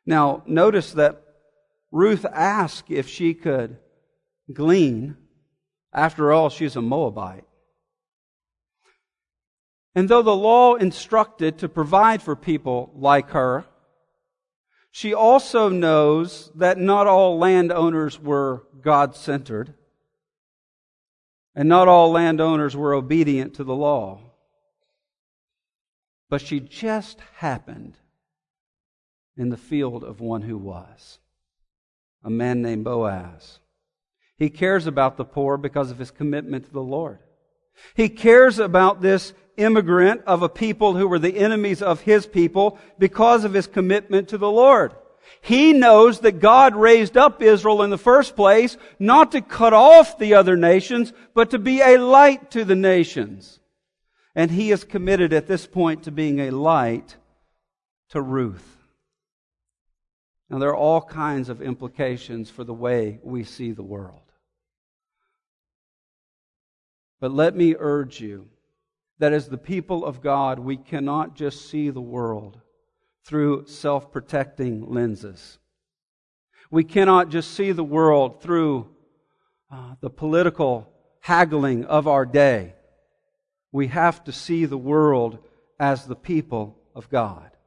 Now, notice that Ruth asked if she could glean. After all, she's a Moabite. And though the law instructed to provide for people like her, she also knows that not all landowners were God-centered, and not all landowners were obedient to the law. But she just happened in the field of one who was, a man named Boaz. He cares about the poor because of his commitment to the Lord. He cares about this immigrant of a people who were the enemies of his people because of his commitment to the Lord. He knows that God raised up Israel in the first place not to cut off the other nations, but to be a light to the nations. And he is committed at this point to being a light to Ruth. Now, there are all kinds of implications for the way we see the world. But let me urge you that as the people of God, we cannot just see the world through self-protecting lenses. We cannot just see the world through the political haggling of our day. We have to see the world as the people of God.